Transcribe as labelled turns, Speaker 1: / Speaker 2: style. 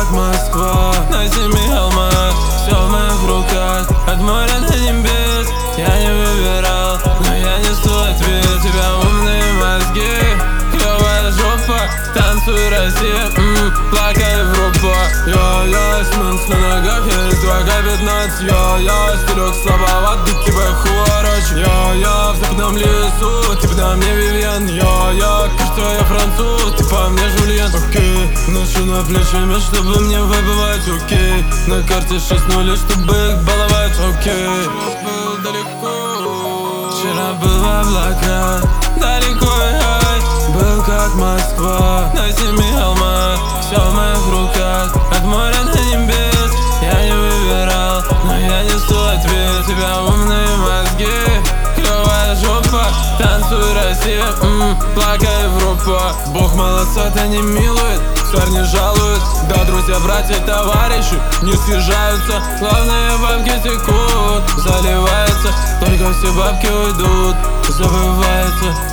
Speaker 1: как Москва на 7 холмах, все в моих руках, от моря до небес. Я не выбирал, но я несу ответ. У тебя умные мозги, клевая жопа, танцуй, Россия, плакай, Европа. Я смэнс на ногах, я из 2К15. Я стилек слабоват, да тебя хуарочек. Я в западном лесу, ты на мне Вивьен. Я, кажется, я француз, ты по мне Жульен. Окей, ношу на плечами, чтобы мне выбывать. Окей, на карте 6-0, чтобы их баловать. Окей, был далеко, вчера был в облаках, далеко я был как Москва на 7 холмах, все в моих руках, от моря до небес. Я не выбирал, но я несу ответ. У тебя умные мозги, клевая жопа, танцуй, Россия, плакай, Европа. Бог молодца, не милует, царь не жалует. Да, друзья, братья, товарищи не съезжаются. Главные бабки текут, заливается, только все бабки уйдут, забывается.